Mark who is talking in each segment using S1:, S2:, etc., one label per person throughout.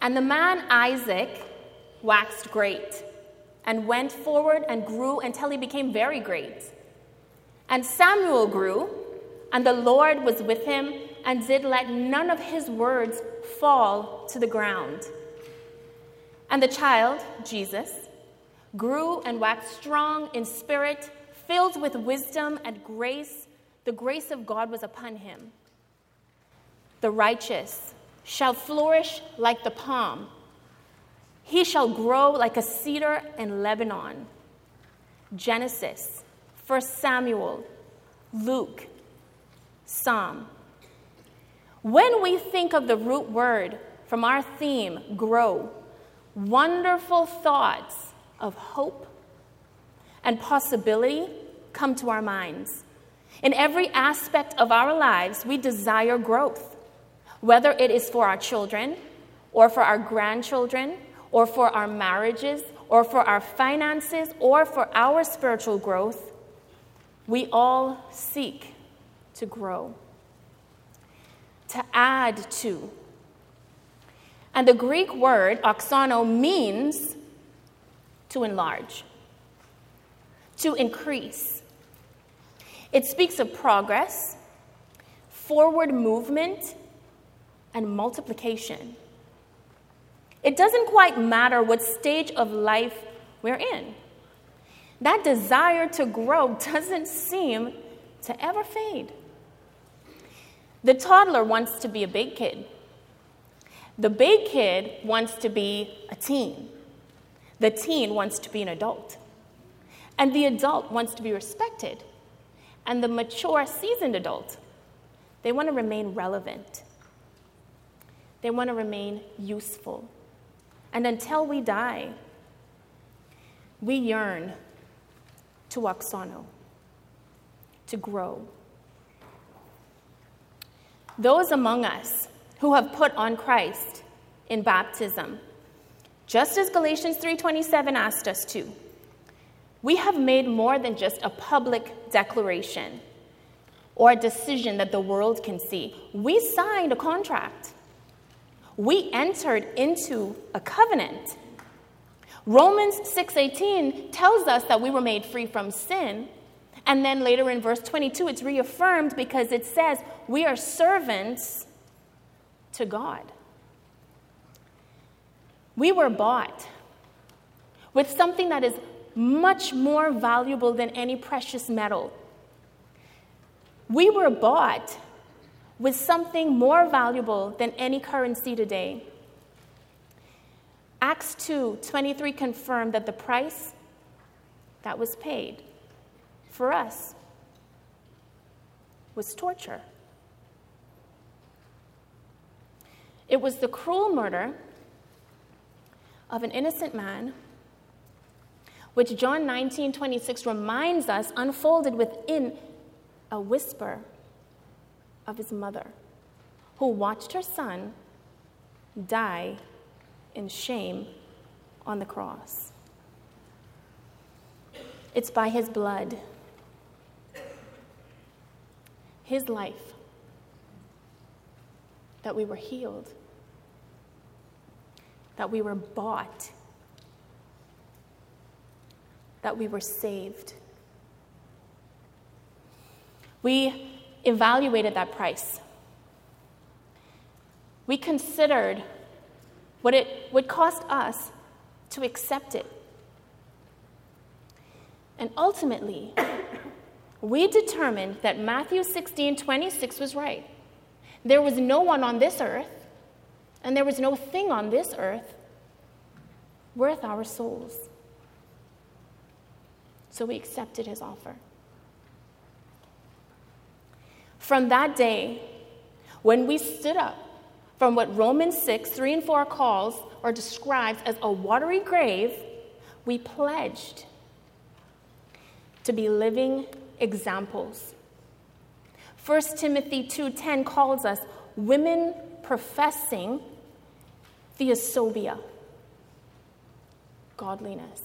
S1: And the man Isaac waxed great, and went forward and grew until he became very great. And Samuel grew, and the Lord was with him, and did let none of his words fall to the ground. And the child, Jesus, grew and waxed strong in spirit, filled with wisdom and grace. The grace of God was upon him. The righteous shall flourish like the palm. He shall grow like a cedar in Lebanon. Genesis, 1 Samuel, Luke, Psalm. When we think of the root word from our theme, grow, wonderful thoughts of hope and possibility come to our minds. In every aspect of our lives, we desire growth, whether it is for our children or for our grandchildren or for our marriages or for our finances or for our spiritual growth. We all seek to grow, to add to. And the Greek word oxano means to enlarge, to increase. It speaks of progress, forward movement, and multiplication. It doesn't quite matter what stage of life we're in. That desire to grow doesn't seem to ever fade. The toddler wants to be a big kid. The big kid wants to be a teen. The teen wants to be an adult. And the adult wants to be respected. And the mature, seasoned adult, they want to remain relevant. They want to remain useful. And until we die, we yearn to oxano, to grow. Those among us who have put on Christ in baptism, just as Galatians 3:27 asked us to, we have made more than just a public declaration or a decision that the world can see. We signed a contract. We entered into a covenant. Romans 6:18 tells us that we were made free from sin. And then later in verse 22, it's reaffirmed because it says we are servants to God. We were bought with something that is much more valuable than any precious metal. We were bought with something more valuable than any currency today. Acts 2:23 confirmed that the price that was paid for us was torture. It was the cruel murder of an innocent man, which John 19:26 reminds us unfolded within a whisper of his mother, who watched her son die in shame on the cross. It's by his blood, his life, that we were healed, that we were bought, that we were saved. We evaluated that price. We considered what it would cost us to accept it. And ultimately, we determined that Matthew 16:26 was right. There was no one on this earth, and there was no thing on this earth worth our souls. So we accepted his offer. From that day, when we stood up from what Romans 6:3-4 calls or describes as a watery grave, we pledged to be living examples. 1 Timothy 2:10 calls us women professing theosobia, godliness.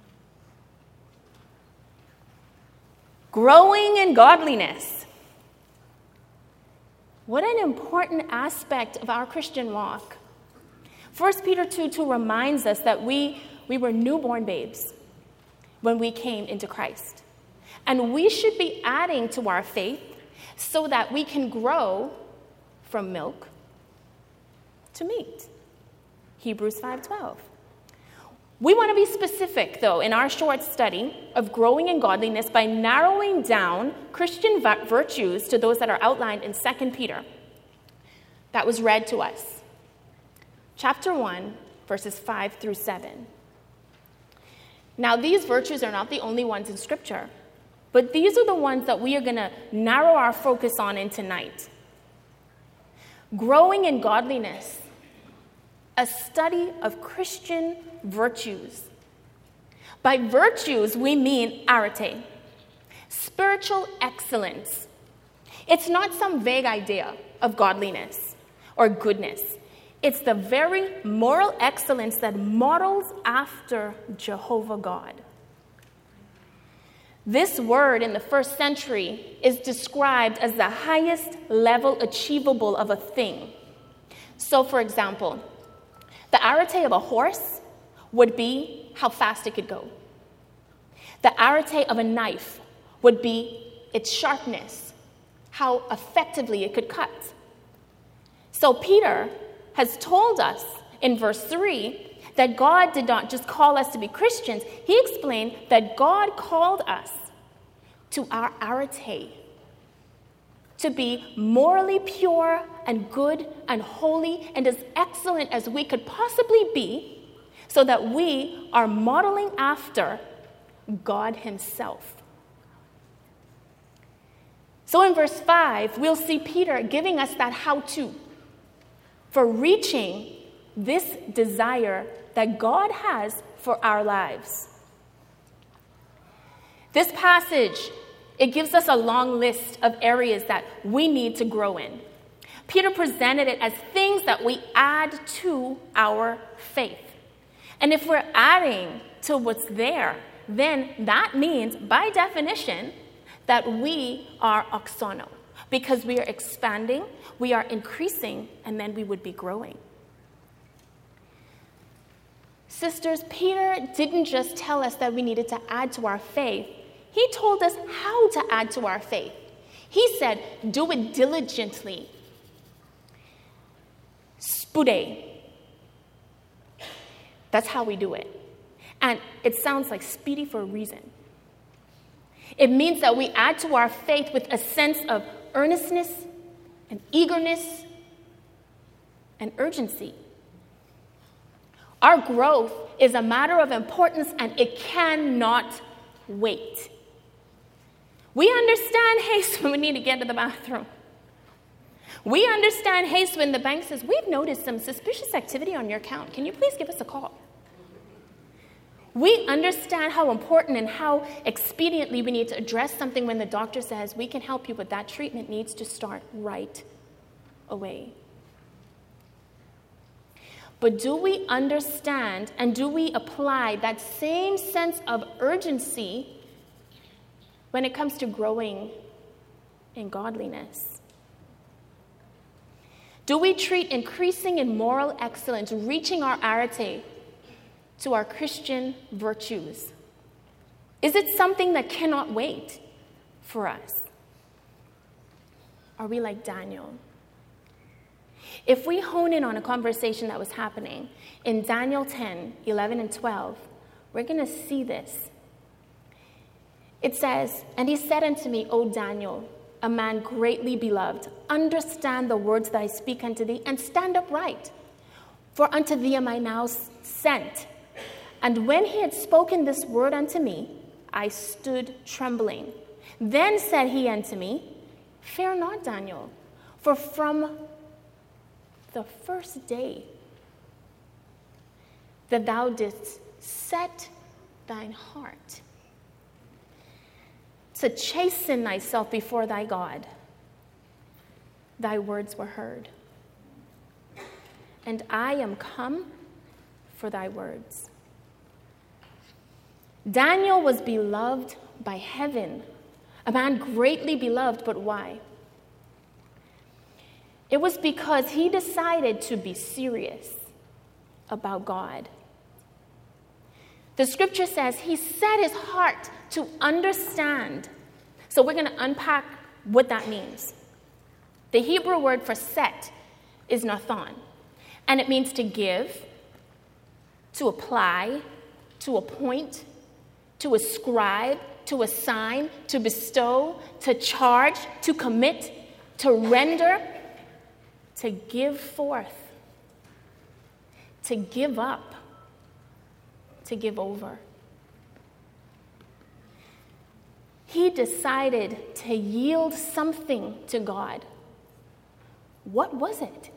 S1: Growing in godliness. What an important aspect of our Christian walk. 1 Peter 2:2 reminds us that we were newborn babes when we came into Christ. And we should be adding to our faith so that we can grow from milk to meat. Hebrews 5:12. We want to be specific, though, in our short study of growing in godliness by narrowing down Christian virtues to those that are outlined in 2 Peter. That was read to us. Chapter 1, verses 5 through 7. Now, these virtues are not the only ones in Scripture, but these are the ones that we are going to narrow our focus on in tonight. Growing in godliness, a study of Christian virtues. By virtues, we mean arete, spiritual excellence. It's not some vague idea of godliness or goodness. It's the very moral excellence that models after Jehovah God. This word in the first century is described as the highest level achievable of a thing. So, for example, the arete of a horse would be how fast it could go. The arete of a knife would be its sharpness, how effectively it could cut. So Peter has told us in verse 3 that God did not just call us to be Christians. He explained that God called us to our arete, to be morally pure and good and holy and as excellent as we could possibly be, so that we are modeling after God himself. So in verse 5, we'll see Peter giving us that how-to for reaching this desire that God has for our lives. This passage, it gives us a long list of areas that we need to grow in. Peter presented it as things that we add to our faith. And if we're adding to what's there, then that means, by definition, that we are oxono, because we are expanding, we are increasing, and then we would be growing. Sisters, Peter didn't just tell us that we needed to add to our faith. He told us how to add to our faith. He said, do it diligently. Spude. That's how we do it. And it sounds like speedy for a reason. It means that we add to our faith with a sense of earnestness and eagerness and urgency. Our growth is a matter of importance and it cannot wait. We understand haste when we need to get to the bathroom. We understand haste when the bank says, we've noticed some suspicious activity on your account. Can you please give us a call? We understand how important and how expediently we need to address something when the doctor says, we can help you, but that treatment needs to start right away. But do we understand and do we apply that same sense of urgency when it comes to growing in godliness? Do we treat increasing in moral excellence, reaching our arete, to our Christian virtues? Is it something that cannot wait for us? Are we like Daniel? If we hone in on a conversation that was happening in Daniel 10, 11, and 12, we're going to see this. It says, and he said unto me, O Daniel, a man greatly beloved, understand the words that I speak unto thee, and stand upright. For unto thee am I now sent. And when he had spoken this word unto me, I stood trembling. Then said he unto me, fear not, Daniel, for from the first day that thou didst set thine heart to chasten thyself before thy God, thy words were heard. And I am come for thy words. Daniel was beloved by heaven, a man greatly beloved, but why? It was because he decided to be serious about God. The scripture says he set his heart to understand. So we're going to unpack what that means. The Hebrew word for set is nathan, and it means to give, to apply, to appoint, to ascribe, to assign, to bestow, to charge, to commit, to render, to give forth, to give up, to give over. He decided to yield something to God. What was it?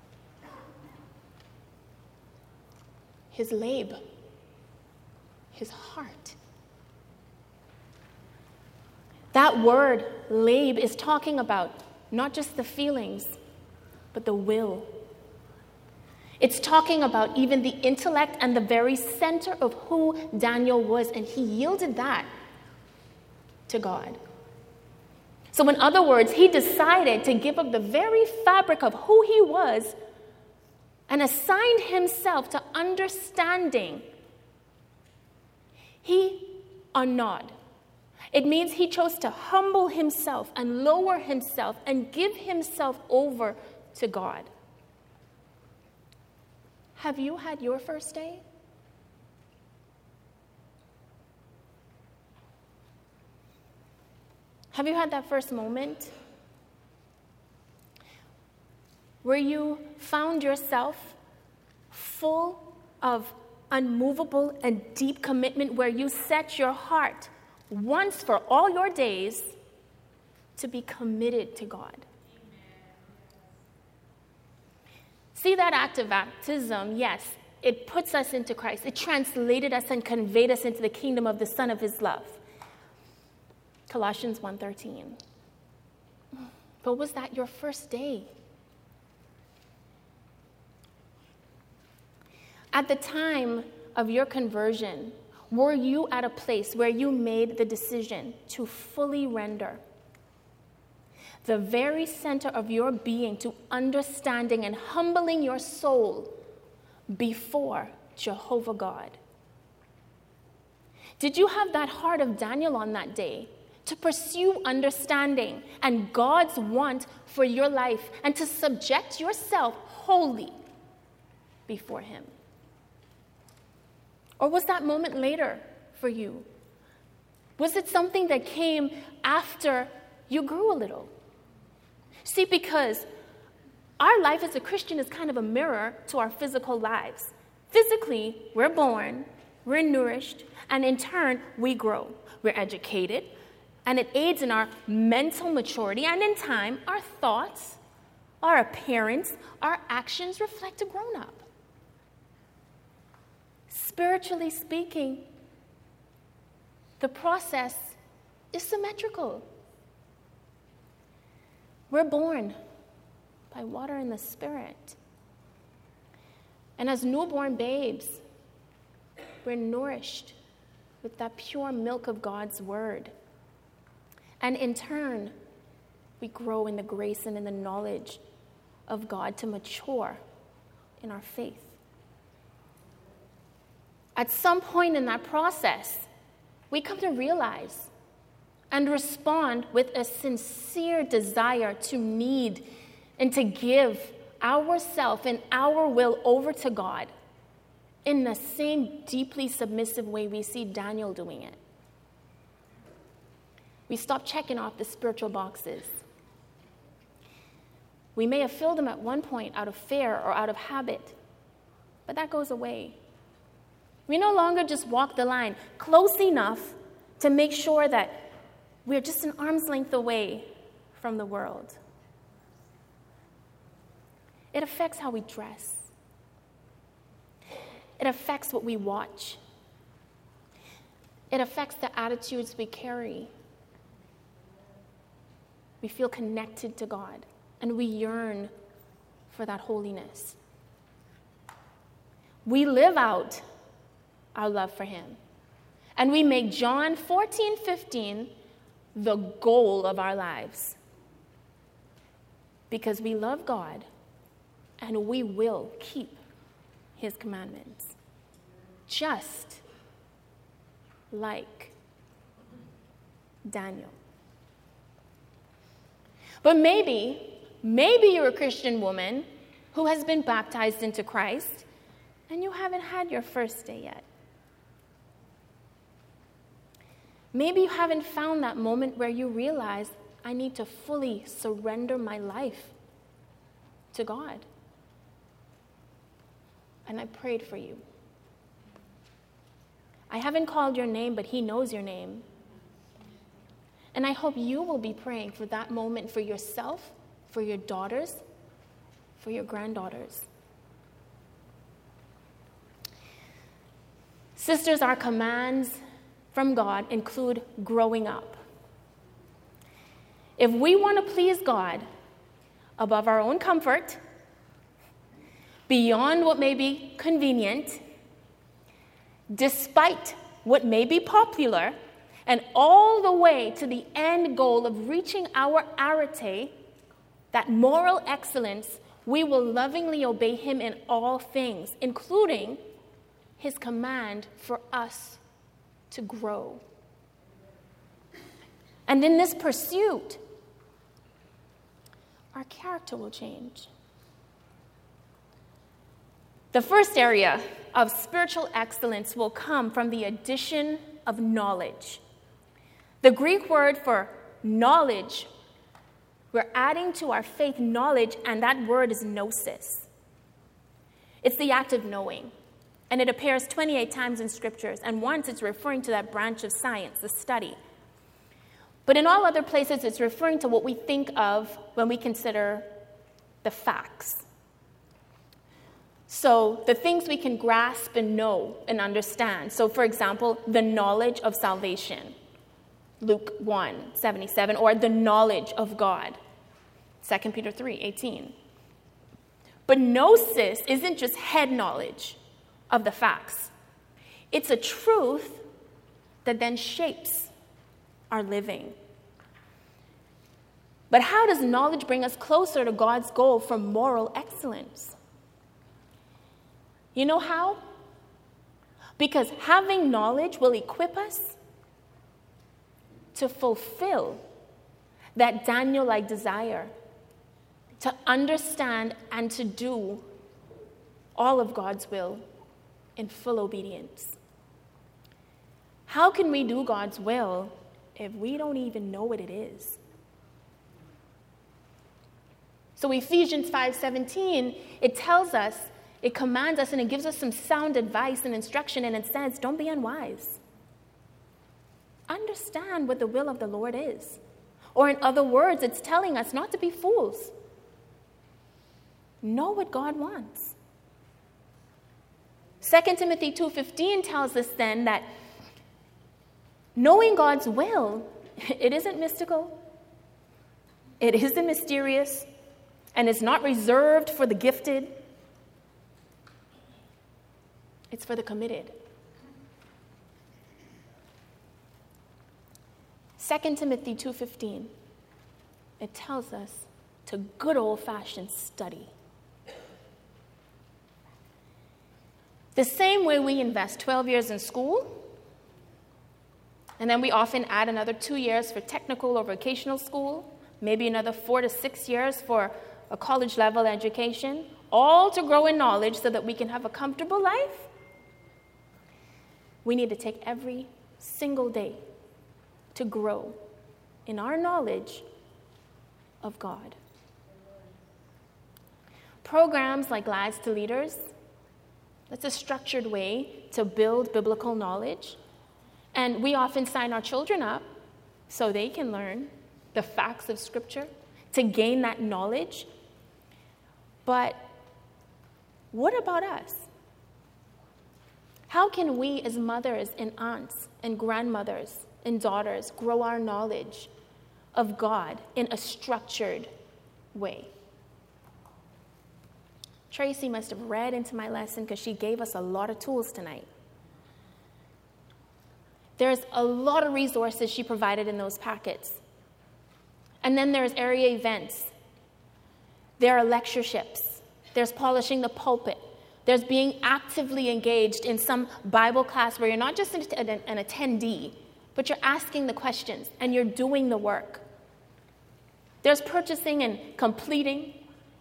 S1: His lab, his heart. That word, lab, is talking about not just the feelings, but the will. It's talking about even the intellect and the very center of who Daniel was, and he yielded that to God. So in other words, he decided to give up the very fabric of who he was and assigned himself to understanding. He unnawed. It means he chose to humble himself and lower himself and give himself over to God. Have you had your first day? Have you had that first moment where you found yourself full of unmovable and deep commitment, where you set your heart once for all your days to be committed to God? See, that act of baptism, yes, it puts us into Christ. It translated us and conveyed us into the kingdom of the Son of his love. Colossians 1:13. But was that your first day? At the time of your conversion, were you at a place where you made the decision to fully render the very center of your being to understanding and humbling your soul before Jehovah God? Did you have that heart of Daniel on that day to pursue understanding and God's want for your life and to subject yourself wholly before him? Or was that moment later for you? Was it something that came after you grew a little? See, because our life as a Christian is kind of a mirror to our physical lives. Physically, we're born, we're nourished, and in turn, we grow. We're educated, and it aids in our mental maturity, and in time, our thoughts, our appearance, our actions reflect a grown-up. Spiritually speaking, the process is symmetrical. We're born by water and the Spirit. And as newborn babes, we're nourished with that pure milk of God's word. And in turn, we grow in the grace and in the knowledge of God to mature in our faith. At some point in that process, we come to realize and respond with a sincere desire to need and to give ourself and our will over to God in the same deeply submissive way we see Daniel doing it. We stop checking off the spiritual boxes. We may have filled them at one point out of fear or out of habit, but that goes away. We no longer just walk the line close enough to make sure that we're just an arm's length away from the world. It affects how we dress. It affects what we watch. It affects the attitudes we carry. We feel connected to God, and we yearn for that holiness. We live out our love for him. And we make John 14:15 the goal of our lives. Because we love God and we will keep his commandments. Just like Daniel. But maybe you're a Christian woman who has been baptized into Christ and you haven't had your first day yet. Maybe you haven't found that moment where you realize, I need to fully surrender my life to God. And I prayed for you. I haven't called your name, but he knows your name. And I hope you will be praying for that moment for yourself, for your daughters, for your granddaughters. Sisters, our commands from God include growing up. If we want to please God above our own comfort, beyond what may be convenient, despite what may be popular, and all the way to the end goal of reaching our arete, that moral excellence, we will lovingly obey him in all things, including his command for us to grow. And in this pursuit, our character will change. The first area of spiritual excellence will come from the addition of knowledge. The Greek word for knowledge, we're adding to our faith knowledge, and that word is gnosis. It's the act of knowing. And it appears 28 times in scriptures, and once it's referring to that branch of science, the study. But in all other places, it's referring to what we think of when we consider the facts. So the things we can grasp and know and understand. So for example, the knowledge of salvation, Luke 1:77, or the knowledge of God, 2 Peter 3:18. But gnosis isn't just head knowledge of the facts. It's a truth that then shapes our living. But how does knowledge bring us closer to God's goal for moral excellence? You know how? Because having knowledge will equip us to fulfill that Daniel-like desire, to understand and to do all of God's will in full obedience. How can we do God's will if we don't even know what it is? So Ephesians 5:17, it tells us, it commands us, and it gives us some sound advice and instruction, and it says, don't be unwise. Understand what the will of the Lord is. Or in other words, it's telling us not to be fools. Know what God wants. 2 Timothy 2:15 tells us then that knowing God's will, it isn't mystical, it isn't mysterious, and it's not reserved for the gifted. It's for the committed. 2 Timothy 2:15, it tells us to good old-fashioned study. The same way we invest 12 years in school, and then we often add another 2 years for technical or vocational school, maybe another 4 to 6 years for a college-level education, all to grow in knowledge so that we can have a comfortable life. We need to take every single day to grow in our knowledge of God. Programs like Lads to Leaders, that's a structured way to build biblical knowledge. And we often sign our children up so they can learn the facts of Scripture, to gain that knowledge. But what about us? How can we as mothers and aunts and grandmothers and daughters grow our knowledge of God in a structured way? Tracy must have read into my lesson because she gave us a lot of tools tonight. There's a lot of resources she provided in those packets. And then there's area events. There are lectureships. There's polishing the pulpit. There's being actively engaged in some Bible class where you're not just an attendee, but you're asking the questions and you're doing the work. There's purchasing and completing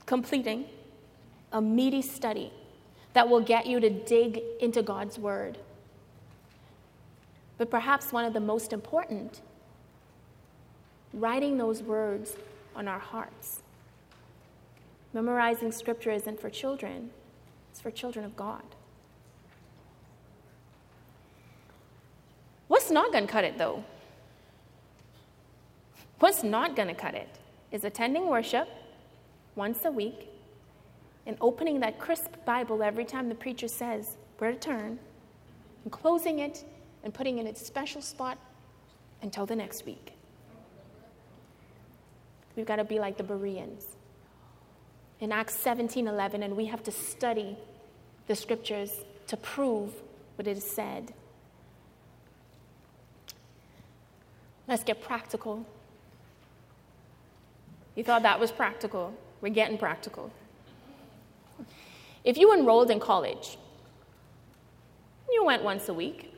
S1: a meaty study that will get you to dig into God's word. But perhaps one of the most important, writing those words on our hearts. Memorizing scripture isn't for children, it's for children of God. What's not going to cut it, though? What's not going to cut it is attending worship once a week and opening that crisp Bible every time the preacher says where to turn and closing it and putting it in its special spot until the next week. We've got to be like the Bereans in Acts 17:11, and we have to study the scriptures to prove what it has said. Let's get practical. You thought that was practical. We're getting practical. If you enrolled in college, you went once a week,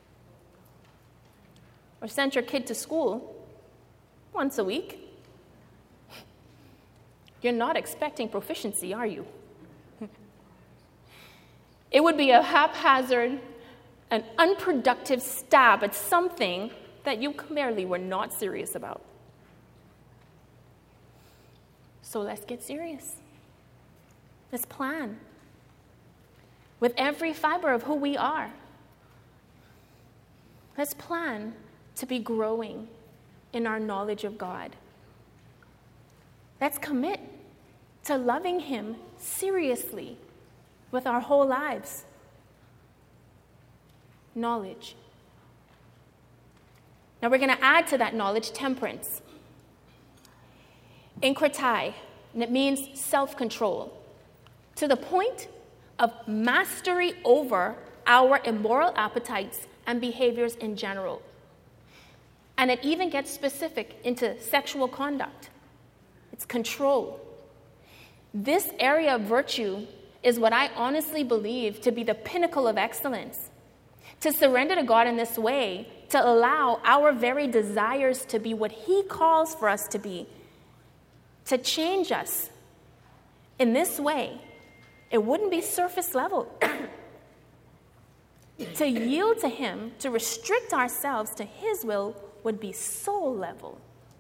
S1: or sent your kid to school once a week, you're not expecting proficiency, are you? It would be a haphazard and unproductive stab at something that you clearly were not serious about. So let's get serious. Let's plan with every fiber of who we are. Let's plan to be growing in our knowledge of God. Let's commit to loving Him seriously with our whole lives. Knowledge. Now we're going to add to that knowledge temperance. Enkratai, and it means self-control, to the point of mastery over our immoral appetites and behaviors in general. And it even gets specific into sexual conduct. It's control. This area of virtue is what I honestly believe to be the pinnacle of excellence. To surrender to God in this way, to allow our very desires to be what He calls for us to be, to change us in this way, it wouldn't be surface level. To yield to Him, to restrict ourselves to His will, would be soul level.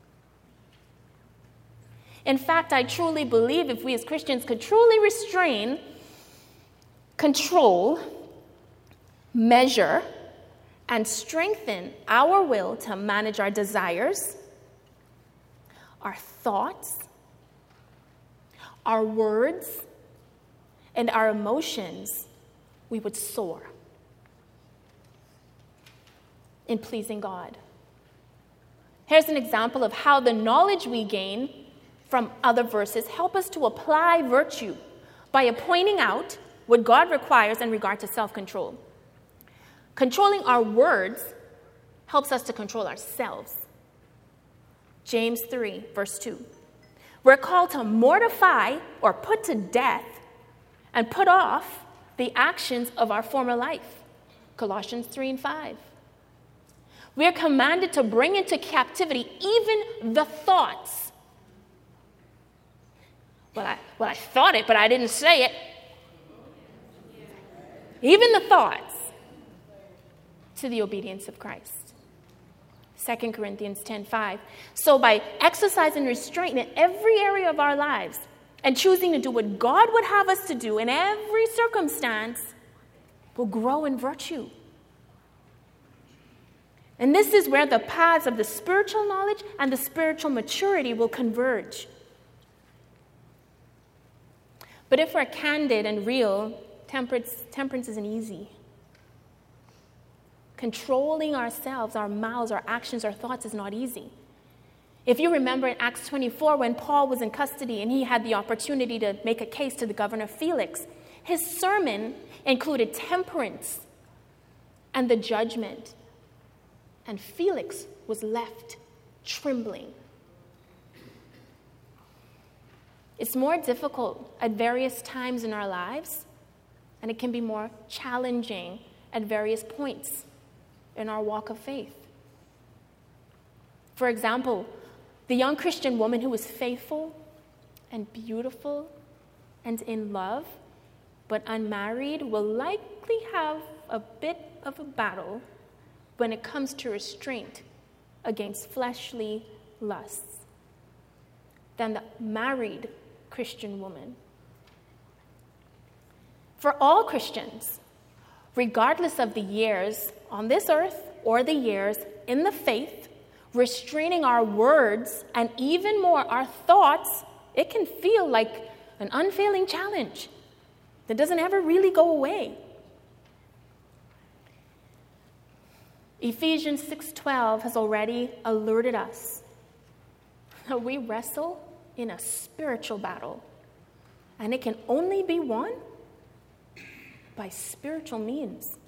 S1: In fact, I truly believe if we as Christians could truly restrain, control, measure, and strengthen our will to manage our desires, our thoughts, our words, and our emotions, we would soar in pleasing God. Here's an example of how the knowledge we gain from other verses help us to apply virtue by pointing out what God requires in regard to self-control. Controlling our words helps us to control ourselves. James 3, verse 2. We're called to mortify or put to death and put off the actions of our former life. Colossians 3 and 5. We are commanded to bring into captivity even the thoughts. Well, I thought it, but I didn't say it. Even the thoughts to the obedience of Christ. 2 Corinthians 10:5. So by exercising restraint in every area of our lives and choosing to do what God would have us to do in every circumstance, we'll grow in virtue. And this is where the paths of the spiritual knowledge and the spiritual maturity will converge. But if we're candid and real, temperance isn't easy. Controlling ourselves, our mouths, our actions, our thoughts is not easy. If you remember in Acts 24, when Paul was in custody and he had the opportunity to make a case to the governor Felix, his sermon included temperance and the judgment. And Felix was left trembling. It's more difficult at various times in our lives and it can be more challenging at various points in our walk of faith. For example, the young Christian woman who is faithful and beautiful and in love, but unmarried, will likely have a bit of a battle when it comes to restraint against fleshly lusts than the married Christian woman. For all Christians, regardless of the years on this earth or the years in the faith, restraining our words and even more our thoughts, it can feel like an unfailing challenge that doesn't ever really go away. Ephesians 6:12 has already alerted us that we wrestle in a spiritual battle, and it can only be won by spiritual means.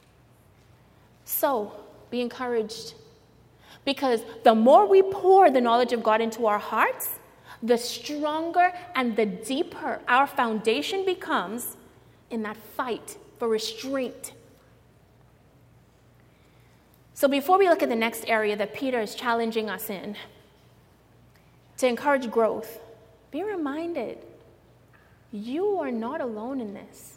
S1: So, be encouraged, because the more we pour the knowledge of God into our hearts, the stronger and the deeper our foundation becomes in that fight for restraint. So before we look at the next area that Peter is challenging us in, to encourage growth, be reminded, you are not alone in this.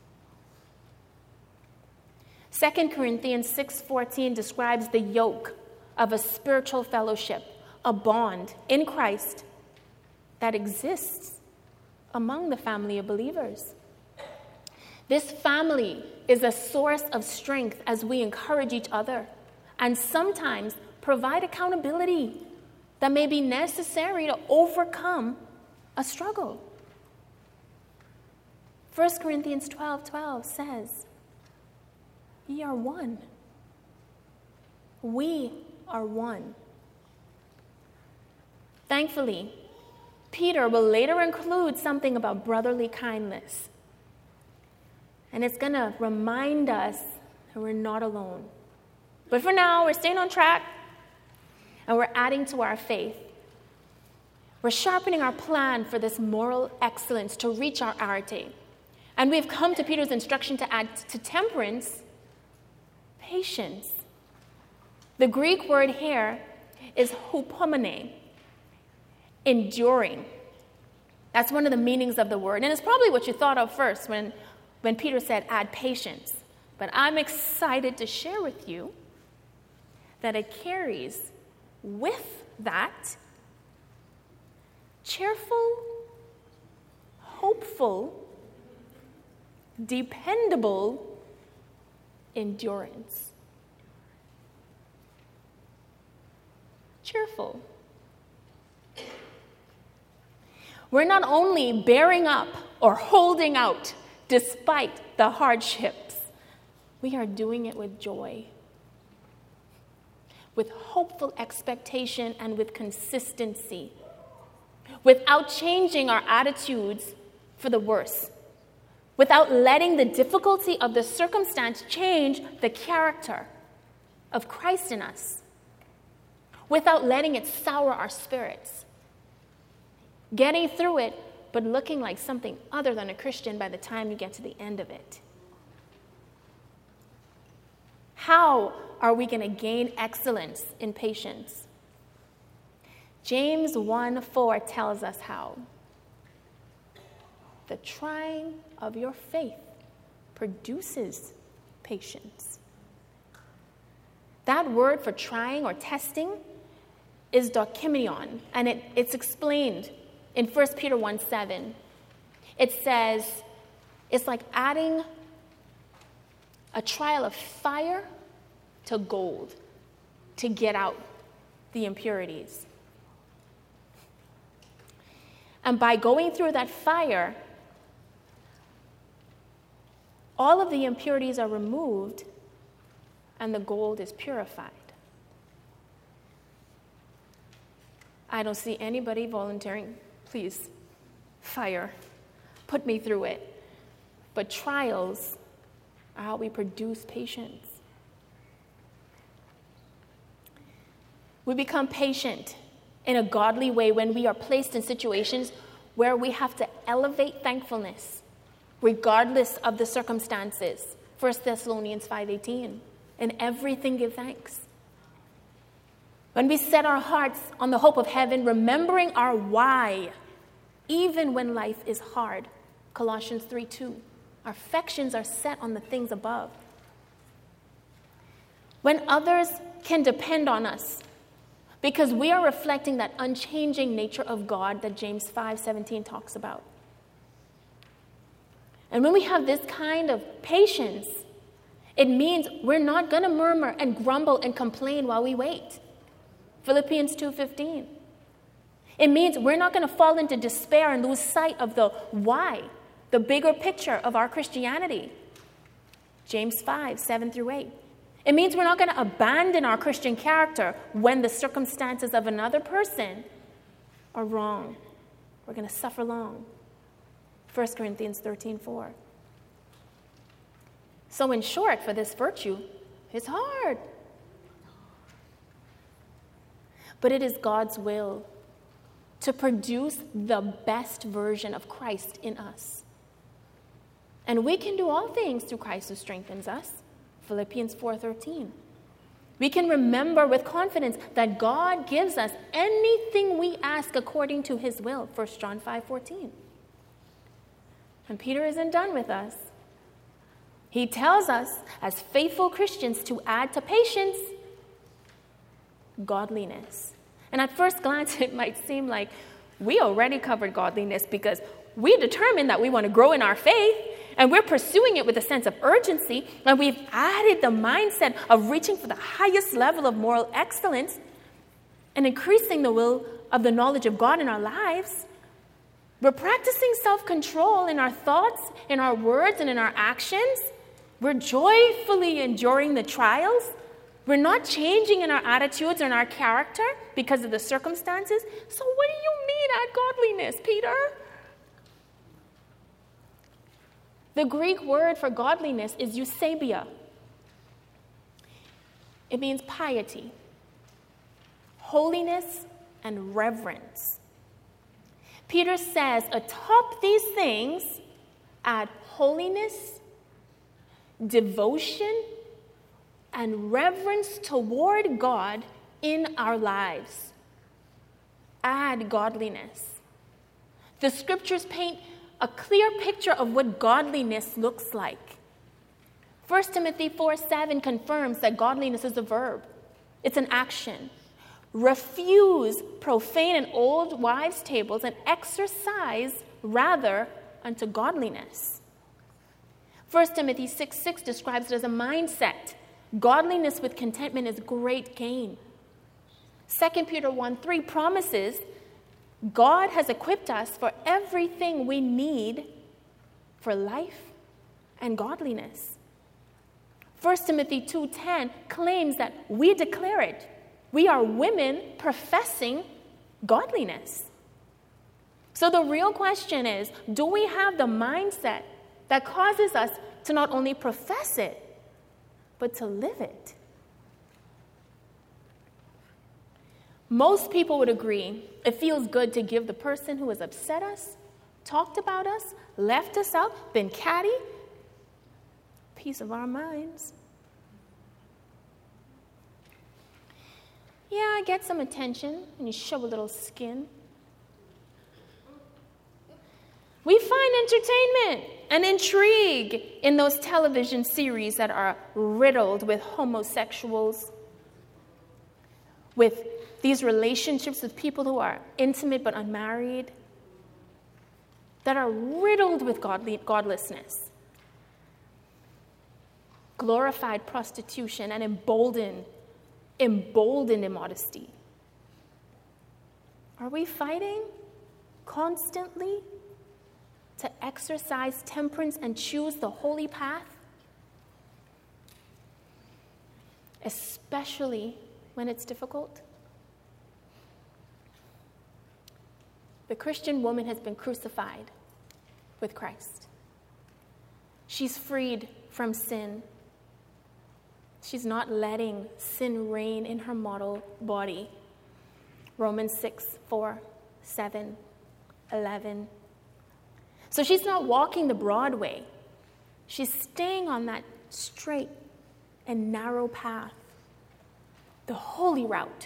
S1: 2 Corinthians 6:14 describes the yoke of a spiritual fellowship, a bond in Christ that exists among the family of believers. This family is a source of strength as we encourage each other and sometimes provide accountability that may be necessary to overcome a struggle. 1 Corinthians 12:12 says, "Ye are one." We are one. Thankfully, Peter will later include something about brotherly kindness. And it's going to remind us that we're not alone. But for now, we're staying on track, and we're adding to our faith. We're sharpening our plan for this moral excellence to reach our arete. And we've come to Peter's instruction to add to temperance patience. The Greek word here is hupomene, enduring. That's one of the meanings of the word. And it's probably what you thought of first when Peter said add patience. But I'm excited to share with you that it carries with that cheerful, hopeful, dependable endurance. Cheerful. We're not only bearing up or holding out despite the hardships, we are doing it with joy, with hopeful expectation, and with consistency, without changing our attitudes for the worse, without letting the difficulty of the circumstance change the character of Christ in us, without letting it sour our spirits, getting through it, but looking like something other than a Christian by the time you get to the end of it. How are we going to gain excellence in patience? James 1:4 tells us how. The trying of your faith produces patience. That word for trying or testing is dokimion, and it's explained in 1 Peter 1:7. It says it's like adding a trial of fire to gold to get out the impurities. And by going through that fire, all of the impurities are removed and the gold is purified. I don't see anybody volunteering. Please, fire, put me through it. But trials are how we produce patience. We become patient in a godly way when we are placed in situations where we have to elevate thankfulness regardless of the circumstances. 1 Thessalonians 5:18. In everything give thanks. When we set our hearts on the hope of heaven, remembering our why, even when life is hard. Colossians 3:2. Our affections are set on the things above. When others can depend on us, because we are reflecting that unchanging nature of God that James 5:17 talks about. And when we have this kind of patience, it means we're not going to murmur and grumble and complain while we wait. Philippians 2:15. It means we're not going to fall into despair and lose sight of the why, the bigger picture of our Christianity. James 5:7-8. It means we're not going to abandon our Christian character when the circumstances of another person are wrong. We're going to suffer long. 1 Corinthians 13:4. So in short, for this virtue, it's hard. But it is God's will to produce the best version of Christ in us. And we can do all things through Christ who strengthens us. Philippians 4:13. We can remember with confidence that God gives us anything we ask according to his will. 1 John 5:14. And Peter isn't done with us. He tells us, as faithful Christians, to add to patience godliness. And at first glance, it might seem like we already covered godliness because we determined that we want to grow in our faith, and we're pursuing it with a sense of urgency, and we've added the mindset of reaching for the highest level of moral excellence and increasing the will of the knowledge of God in our lives. We're practicing self-control in our thoughts, in our words, and in our actions. We're joyfully enduring the trials. We're not changing in our attitudes or in our character because of the circumstances. So what do you mean add godliness, Peter? The Greek word for godliness is eusebia. It means piety, holiness, and reverence. Peter says, atop these things, add holiness, devotion, and reverence toward God in our lives. Add godliness. The scriptures paint a clear picture of what godliness looks like. 1 Timothy 4:7 confirms that godliness is a verb. It's an action. Refuse profane and old wives' tables and exercise rather unto godliness. 1 Timothy 6:6 describes it as a mindset. Godliness with contentment is great gain. 2 Peter 1:3 promises God has equipped us for everything we need for life and godliness. 1 Timothy 2:10 claims that we declare it. We are women professing godliness. So the real question is, do we have the mindset that causes us to not only profess it, but to live it? Most people would agree it feels good to give the person who has upset us, talked about us, left us out, been catty, peace of our minds. Yeah, I get some attention, and you show a little skin. We find entertainment and intrigue in those television series that are riddled with homosexuals, with these relationships with people who are intimate but unmarried, that are riddled with godlessness, glorified prostitution, and emboldened immodesty. Are we fighting constantly to exercise temperance and choose the holy path? Especially when it's difficult? The Christian woman has been crucified with Christ. She's freed from sin. She's not letting sin reign in her mortal body. Romans 6:4, 7, 11. So she's not walking the broad way. She's staying on that straight and narrow path, the holy route.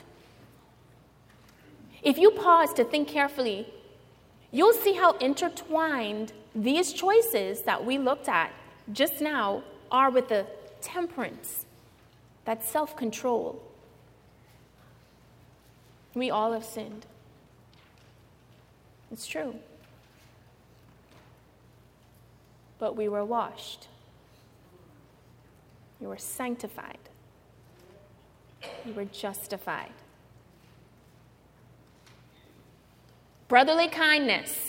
S1: If you pause to think carefully, you'll see how intertwined these choices that we looked at just now are with the temperance, that self-control. We all have sinned. It's true. But we were washed. We were sanctified. We were justified. Brotherly kindness.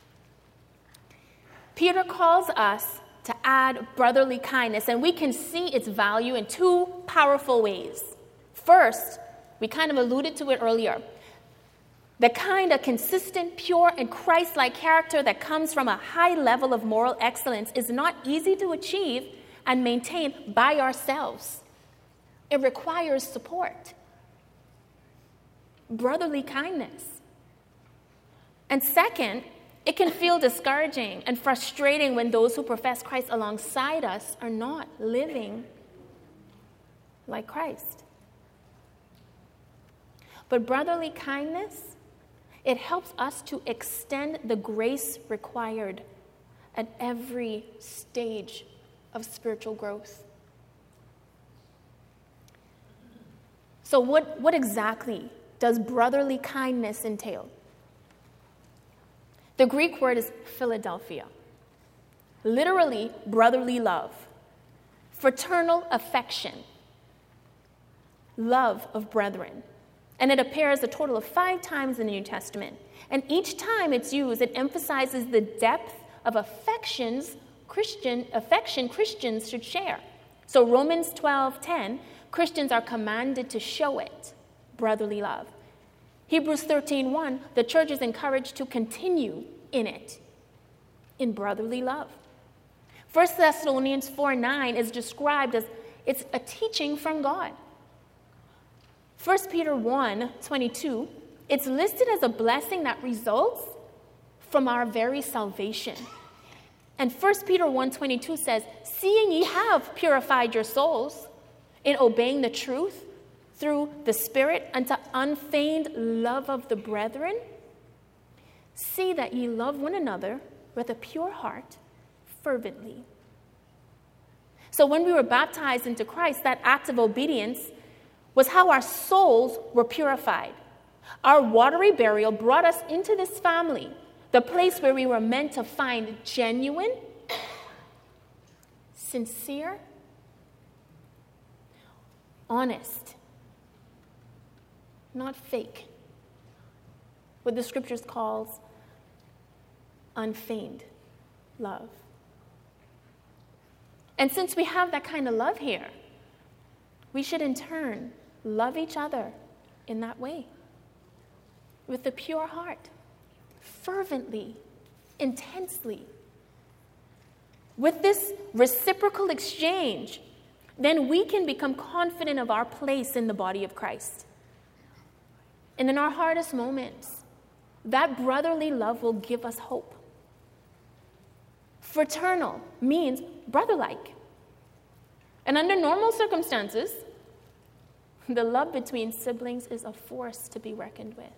S1: Peter calls us to add brotherly kindness, and we can see its value in two powerful ways. First, we kind of alluded to it earlier. The kind of consistent, pure, and Christ-like character that comes from a high level of moral excellence is not easy to achieve and maintain by ourselves. It requires support. Brotherly kindness. And second, it can feel discouraging and frustrating when those who profess Christ alongside us are not living like Christ. But brotherly kindness, it helps us to extend the grace required at every stage of spiritual growth. So what exactly does brotherly kindness entail? The Greek word is Philadelphia, literally brotherly love, fraternal affection, love of brethren. And it appears a total of 5 times in the New Testament. And each time it's used, it emphasizes the depth of affection Christians should share. So Romans 12:10, Christians are commanded to show it, brotherly love. Hebrews 13:1, the church is encouraged to continue in it, in brotherly love. 1 Thessalonians 4:9 is described as it's a teaching from God. 1 Peter 1:22, it's listed as a blessing that results from our very salvation. And 1 Peter 1:22 says, seeing ye have purified your souls in obeying the truth through the Spirit unto unfeigned love of the brethren, see that ye love one another with a pure heart fervently. So when we were baptized into Christ, that act of obedience was how our souls were purified. Our watery burial brought us into this family, the place where we were meant to find genuine, sincere, honest, not fake, what the scriptures calls unfeigned love. And since we have that kind of love here, we should in turn love each other in that way, with a pure heart, fervently, intensely. With this reciprocal exchange, then we can become confident of our place in the body of Christ. And in our hardest moments, that brotherly love will give us hope. Fraternal means brother-like. And under normal circumstances, the love between siblings is a force to be reckoned with.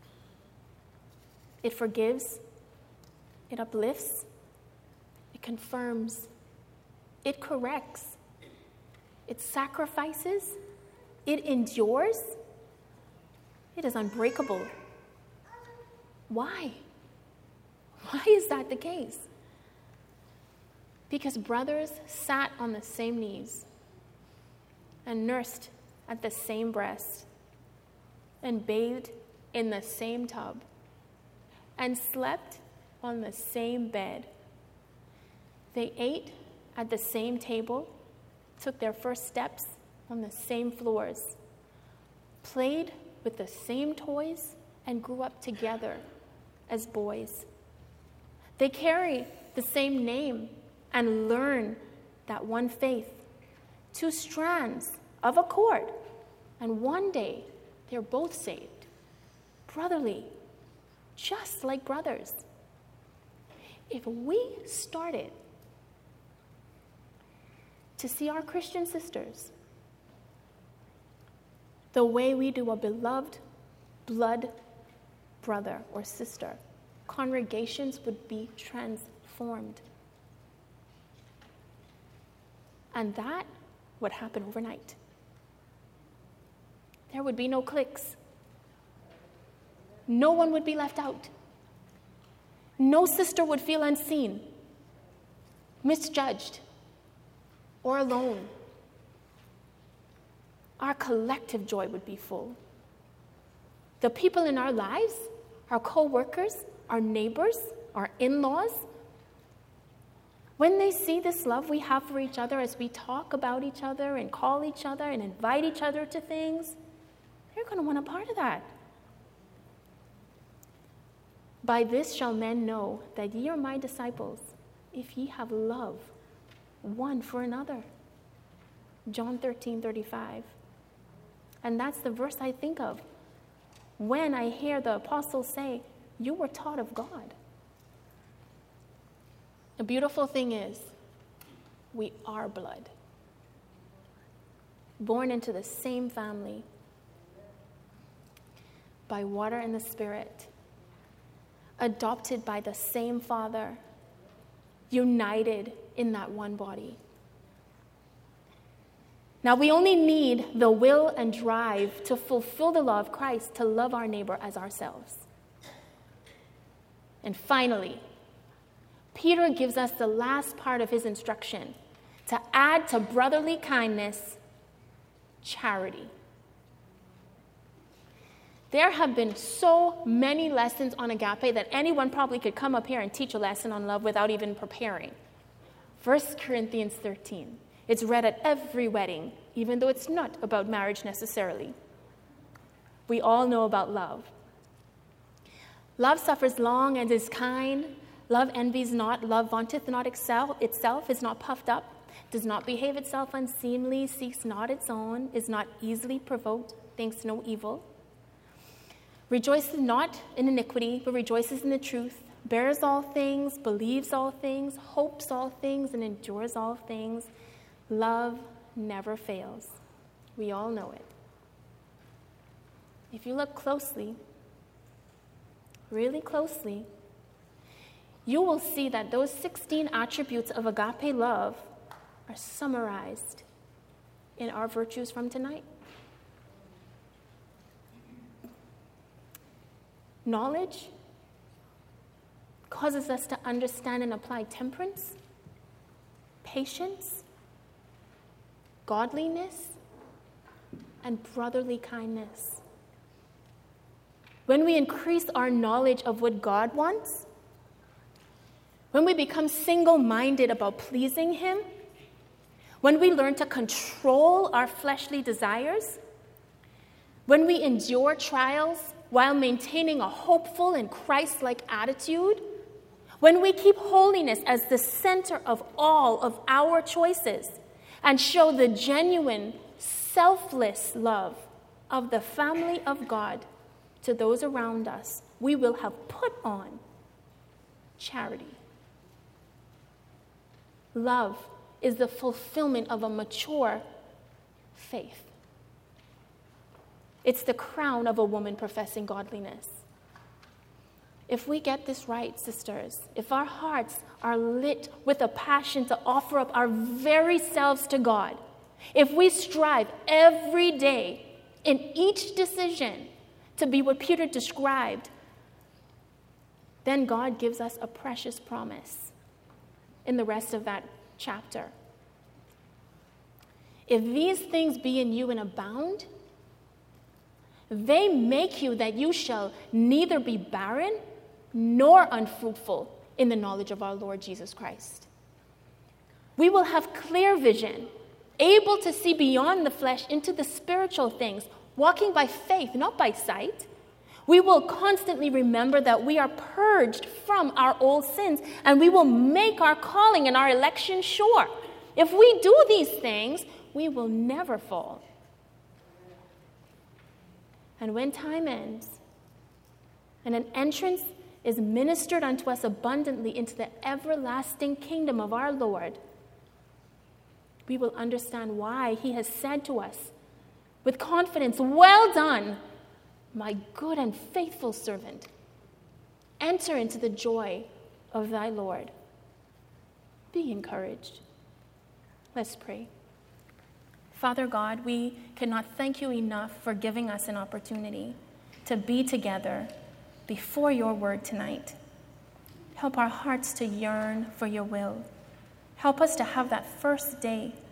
S1: It forgives, it uplifts, it confirms, it corrects, it sacrifices, it endures, it is unbreakable. Why? Why is that the case? Because brothers sat on the same knees and nursed at the same breast and bathed in the same tub and slept on the same bed. They ate at the same table, took their first steps on the same floors, played with the same toys, and grew up together as boys. They carry the same name and learn that one faith, 2 strands of a cord, and one day they're both saved, brotherly, just like brothers. if we started to see our Christian sisters the way we do a beloved blood brother or sister, congregations would be transformed. And that would happen overnight. There would be no cliques. No one would be left out. No sister would feel unseen, misjudged, or alone. Our collective joy would be full. The people in our lives, our co-workers, our neighbors, our in-laws, when they see this love we have for each other as we talk about each other and call each other and invite each other to things, they're going to want a part of that. By this shall men know that ye are my disciples, if ye have love one for another. John 13:35. And that's the verse I think of when I hear the apostles say, you were taught of God. The beautiful thing is, we are blood. Born into the same family by water and the Spirit. Adopted by the same Father. United in that one body. Now we only need the will and drive to fulfill the law of Christ to love our neighbor as ourselves. And finally, Peter gives us the last part of his instruction to add to brotherly kindness, charity. There have been so many lessons on agape that anyone probably could come up here and teach a lesson on love without even preparing. 1 Corinthians 13. It's read at every wedding, even though it's not about marriage necessarily. We all know about love. Love suffers long and is kind. Love envies not. Love vaunteth not itself, is not puffed up, does not behave itself unseemly, seeks not its own, is not easily provoked, thinks no evil. Rejoices not in iniquity, but rejoices in the truth, bears all things, believes all things, hopes all things, and endures all things. Love never fails. We all know it. If you look closely, really closely, you will see that those 16 attributes of agape love are summarized in our virtues from tonight. Knowledge causes us to understand and apply temperance, patience, godliness, and brotherly kindness. When we increase our knowledge of what God wants, when we become single-minded about pleasing Him, when we learn to control our fleshly desires, when we endure trials while maintaining a hopeful and Christ-like attitude, when we keep holiness as the center of all of our choices and show the genuine, selfless love of the family of God to those around us, we will have put on charity. Love is the fulfillment of a mature faith. It's the crown of a woman professing godliness. If we get this right, sisters, if our hearts are lit with a passion to offer up our very selves to God, if we strive every day in each decision to be what Peter described, then God gives us a precious promise in the rest of that chapter. If these things be in you and abound, they make you that you shall neither be barren nor unfruitful in the knowledge of our Lord Jesus Christ. We will have clear vision, able to see beyond the flesh into the spiritual things, walking by faith, not by sight. We will constantly remember that we are purged from our old sins, and we will make our calling and our election sure. If we do these things, we will never fall. And when time ends, and an entrance is ministered unto us abundantly into the everlasting kingdom of our Lord, we will understand why he has said to us with confidence, "Well done, my good and faithful servant. Enter into the joy of thy Lord." Be encouraged. Let's pray. Father God, we cannot thank you enough for giving us an opportunity to be together before your word tonight. Help our hearts to yearn for your will. Help us to have that first day